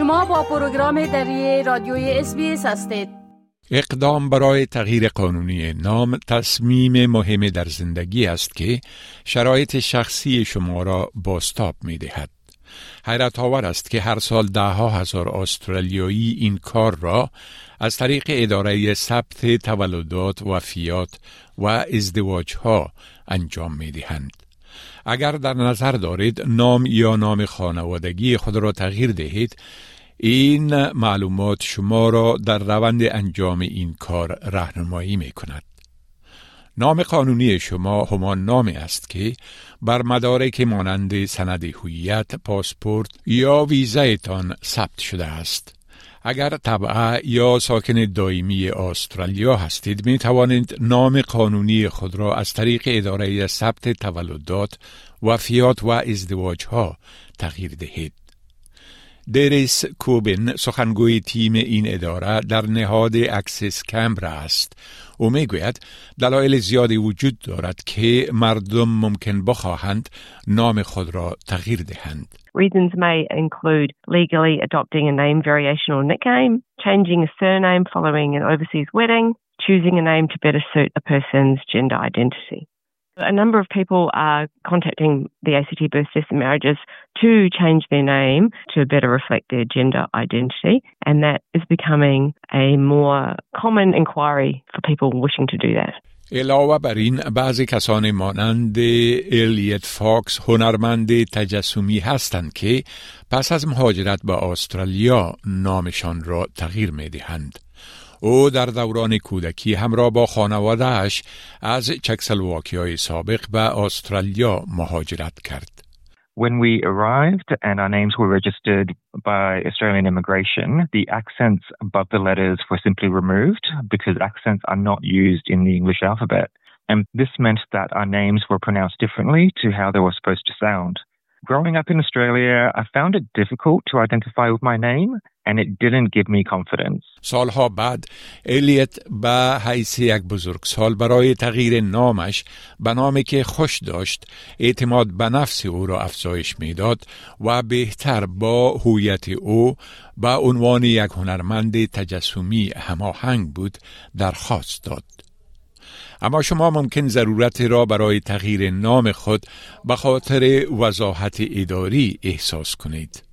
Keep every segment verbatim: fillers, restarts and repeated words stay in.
شما با پروگرام دری رادیوی اس بی اس هستید. اقدام برای تغییر قانونی نام تصمیم مهم در زندگی است که شرایط شخصی شما را بازتاب می دهد. حیرت آور است که هر سال ده ها هزار استرالیایی این کار را از طریق اداره ثبت تولدات، وفیات و ازدواج ها انجام می دهند. اگر در نظر دارید نام یا نام خانوادگی خود را تغییر دهید، این معلومات شما را در روند انجام این کار راهنمایی می کند. نام قانونی شما همان نامی است که بر مدارک مانند سند هویت، پاسپورت یا ویزایتان ثبت شده است. اگر تبع یا ساکن دائمی استرالیا هستید، می توانید نام قانونی خود را از طریق اداره ثبت تولدات، وفیات و ازدواج ها تغییر دهید. دریس کوبن، سخنگوی تیم این اداره، در نهاد اکسس کمبرا است. او می گوید دلایل زیادی وجود دارد که مردم ممکن بخواهند نام خود را تغییر دهند. Reasons may include legally adopting a name variation or nickname, changing a surname following an overseas wedding, choosing a name to better suit a person's gender identity. A number of people are contacting the A C T Birth Deaths and Marriages to change their name to better reflect their gender identity, and that is becoming a more common inquiry for people wishing to do that. علاوه بر این، بعضی کسان مانند الیت فاکس هنرمند تجسمی هستند که پس از مهاجرت به استرالیا نامشان را تغییر می دهند. او در دوران کودکی همراه با خانواده‌اش از چکسلواکیای سابق به استرالیا مهاجرت کرد. When we arrived and our names were registered by Australian Immigration, the accents above the letters were simply removed because accents are not used in the English alphabet. And this meant that our names were pronounced differently to how they were supposed to sound. Growing up in Australia, I found it difficult to identify with my name, and it didn't give me confidence. سالها بعد الیت به حیث یک بزرگسال برای تغییر نامش به نامی که خوش داشت اعتماد به نفس او را افزایش میداد و بهتر با هویت او به عنوان یک هنرمند تجسمی هماهنگ بود درخواست داد. اما شما ممکن ضرورت را برای تغییر نام خود به خاطر وضاحت اداری احساس کنید.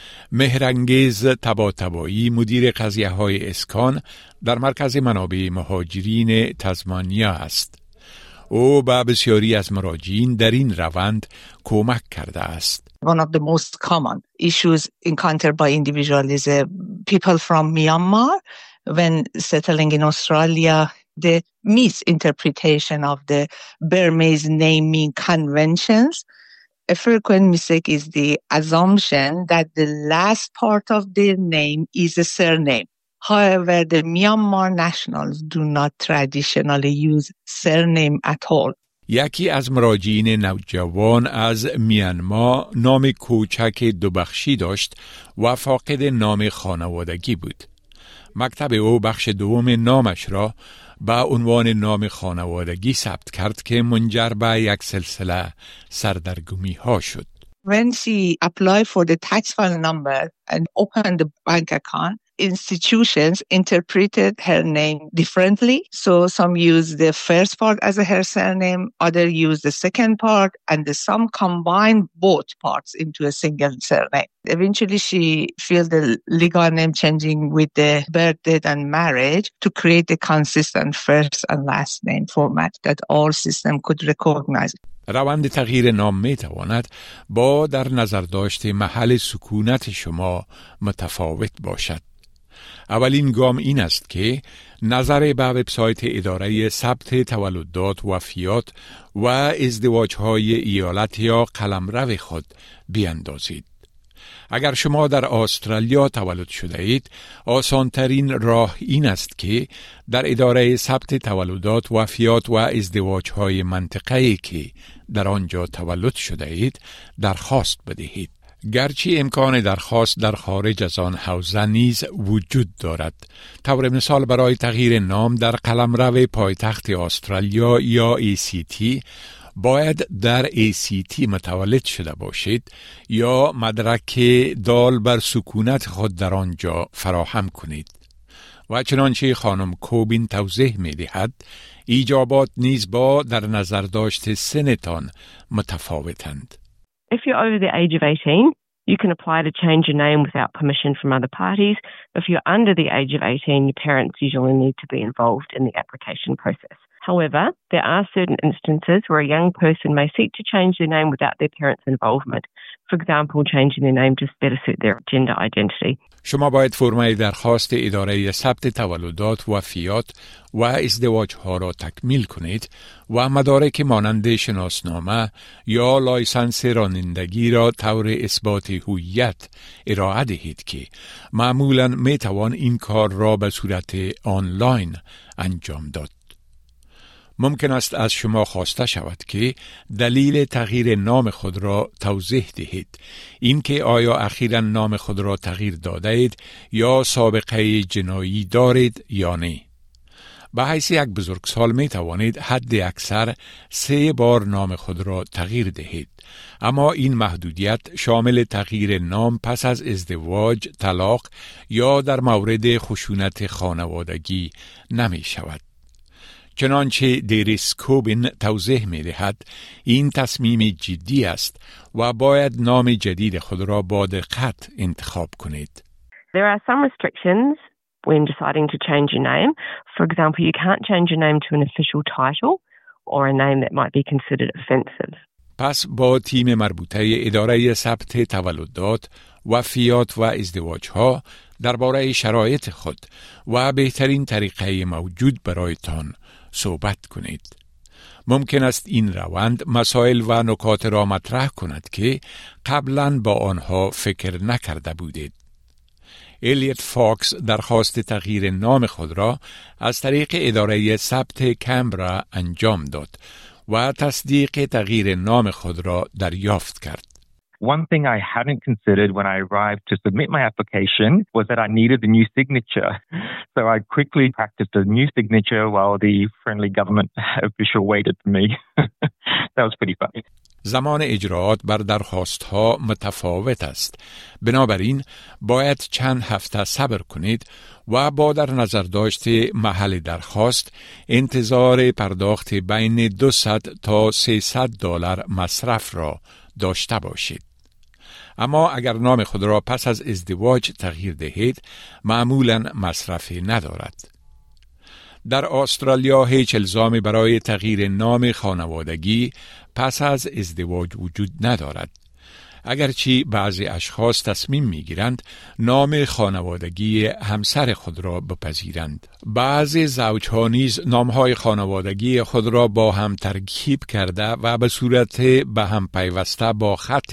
مهرانگیز طباطبایی، مدیر قضیه های اسکان در مرکز منابع مهاجرین تزمانیا است. او به بسیاری از مراجعین در این روند کمک کرده است. One of the most common issues encountered by individuals is uh, people from Myanmar when settling in Australia. The misinterpretation of the Burmese naming conventions. A frequent mistake is the assumption that the last part of their name is a surname. However, the Myanmar nationals do not traditionally use surname at all. یکی از مراجعین نوجوان از میانمار نام کوچک دوبخشی داشت و فاقد نام خانوادگی بود. مکتب او بخش دوم نامش را با عنوان نام خانوادگی ثبت کرد که منجر به یک سلسله سردرگمی ها شد. When she applied for the tax file number and opened the bank account, institutions interpreted her name differently. So some used the first part as her surname, others used the second part, and some combined both parts into a single surname. Eventually, she filled the legal name changing with the birth date and marriage to create a consistent first and last name format that all systems could recognize. روند تغییر نام می تواند با در نظر داشته محل سکونت شما متفاوت باشد. اولین گام این است که نظر به وبسایت اداره ثبت تولدات، وفیات و ازدواج‌های ایالت یا قلمرو خود بیاندازید. اگر شما در استرالیا تولد شده اید، آسانترین راه این است که در اداره ثبت تولدات، وفیات و ازدواج‌های منطقه‌ای که در آنجا تولد شده اید درخواست بدهید. گرچه امکان درخواست در خارج از آن حوزه نیز وجود دارد. طور مثال برای تغییر نام در قلمرو پایتخت استرالیا یا ای سی تی باید در ای سی تی متولد شده باشید یا مدرک دال بر سکونت خود در آنجا فراهم کنید. و چنانچه خانم کوبین توضیح می دهد، ایجابات نیز با در نظر داشت سنتان متفاوتند. If you're over the age of eighteen, you can apply to change your name without permission from other parties. If you're under the age of eighteen, your parents usually need to be involved in the application process. However, there are certain instances where a young person may seek to change their name without their parents' involvement. For example, changing their name to better suit their gender identity. شما باید فرمای درخواست اداره ثبت تولدات و فیات و ازدواج ها را تکمیل کنید و مدارک مانند شناسنامه یا لایسنس رانندگی را طور اثبات هویت ارائه دهید که معمولاً می توان این کار را به صورت آنلاین انجام داد. ممکن است از شما خواسته شود که دلیل تغییر نام خود را توضیح دهید. اینکه آیا اخیراً نام خود را تغییر داده اید یا سابقه جنایی دارید یا نه. به حیث یک بزرگسال می توانید حد اکثر سه بار نام خود را تغییر دهید. اما این محدودیت شامل تغییر نام پس از ازدواج، طلاق یا در مورد خشونت خانوادگی نمی شود. چنانچه دیریس کوبین توضیح می دهد، این تصمیم جدی است و باید نام جدید خود را با دقت انتخاب کنید. There are some restrictions when deciding to change your name. For example, you can't change your name to an official title or a name that might be considered offensive. پس با تیم مربوطه اداره ثبت تولدات و فیات و ازدواج ها درباره شرایط خود و بهترین طریقه موجود برایتان صحبت کنید. ممکن است این روند مسائل و نکات را مطرح کند که قبلاً با آنها فکر نکرده بودید. الیوت فاکس درخواست تغییر نام خود را از طریق اداره ثبت کمبرا انجام داد و تصدیق تغییر نام خود را دریافت کرد. One thing I hadn't considered when I arrived to submit my application was that I needed a new signature. So I quickly practiced a new signature while the friendly government official waited for me. That was pretty funny. زمان اجراعات بر درخواست ها متفاوت است. بنابراین باید چند هفته صبر کنید و با در نظر داشت محل درخواست انتظار پرداخت بین دویست تا سیصد دلار مصرف را داشته باشید. اما اگر نام خود را پس از ازدواج تغییر دهید، معمولاً مصرفی ندارد. در استرالیا هیچ الزامی برای تغییر نام خانوادگی پس از ازدواج وجود ندارد. اگرچه بعضی اشخاص تصمیم میگیرند نام خانوادگی همسر خود را بپذیرند. بعضی زوجها نیز نامهای خانوادگی خود را با هم ترکیب کرده و به صورت به هم پیوسته با خط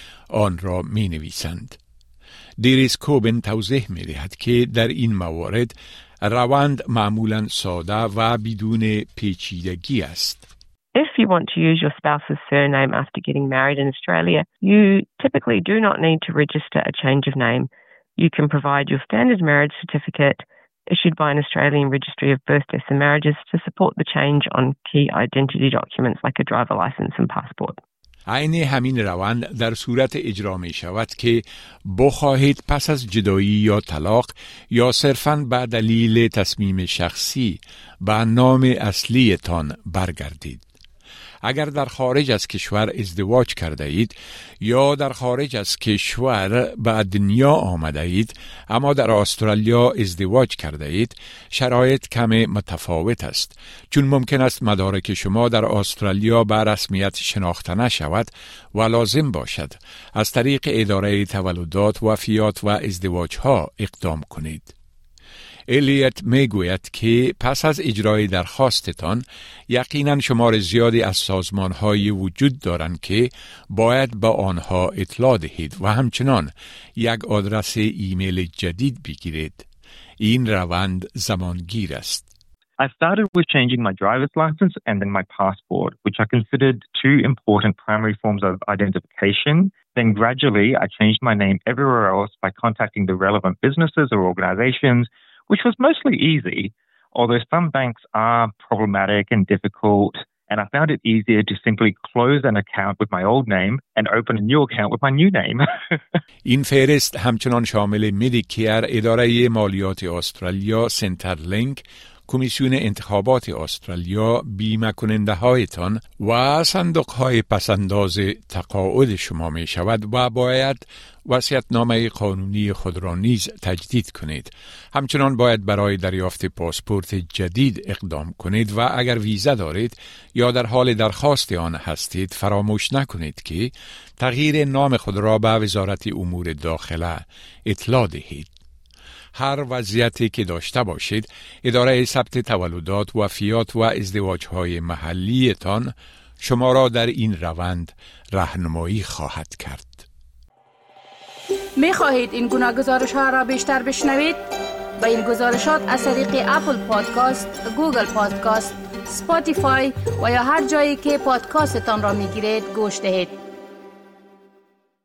آن را می نویسند. دیریس کوبین توضیح می دهد که در این موارد روند معمولاً ساده و بدون پیچیدگی است. If you want to use your spouse's surname after getting married in Australia, you typically do not need to register a change of name. You can provide your standard marriage certificate issued by an Australian Registry of Birth, Deaths and Marriages to support the change on key identity documents like a driver license and passport. عین همین روند در صورت اجرا می شود که بخواهید پس از جدایی یا طلاق یا صرفاً به دلیل تصمیم شخصی به نام اصلیتان برگردید. اگر در خارج از کشور ازدواج کرده اید یا در خارج از کشور به دنیا آمده اید اما در استرالیا ازدواج کرده اید، شرایط کم متفاوت است، چون ممکن است مدارک شما در استرالیا به رسمیت شناخته نشود و لازم باشد از طریق اداره تولدات و فیات و ازدواج ها اقدام کنید. الیوت میگوید که پس از اجرای درخواستتان یقیناً شمار زیادی از سازمان‌های وجود دارند که باید با آنها اطلاع دهید و همچنان یک آدرس ایمیل جدید بگیرید. این روند زمانگیر است. I started with changing my driver's license and then my passport, which I considered two important primary forms of identification. Then gradually I changed my name everywhere else by contacting the relevant businesses or organizations, which was mostly easy, although some banks are problematic and difficult, And I found it easier to simply close an account with my old name and open a new account with my new name. این فهرست همچنان شامل مدیکیر، اداره مالیات استرالیا، سنترلینک، کمیسیون انتخابات استرالیا، بیمه کننده هایتان و صندوق های پسنداز تقاعد شما می شود و باید وصیت‌نامه قانونی خود را نیز تجدید کنید. همچنان باید برای دریافت پاسپورت جدید اقدام کنید و اگر ویزا دارید یا در حال درخواست آن هستید فراموش نکنید که تغییر نام خود را به وزارت امور داخله اطلاع دهید. هر وضعیتی که داشته باشید، اداره ثبت تولدات، وفیات و ازدواج‌های محلیتان شما را در این روند راهنمایی خواهد کرد. می خواهید این گناه گزارش ها را بیشتر بشنوید؟ با این گزارشات از طریق اپل پادکاست، گوگل پادکاست، سپاتیفای و یا هر جایی که پادکاستتان را می گیرید گوش دهید.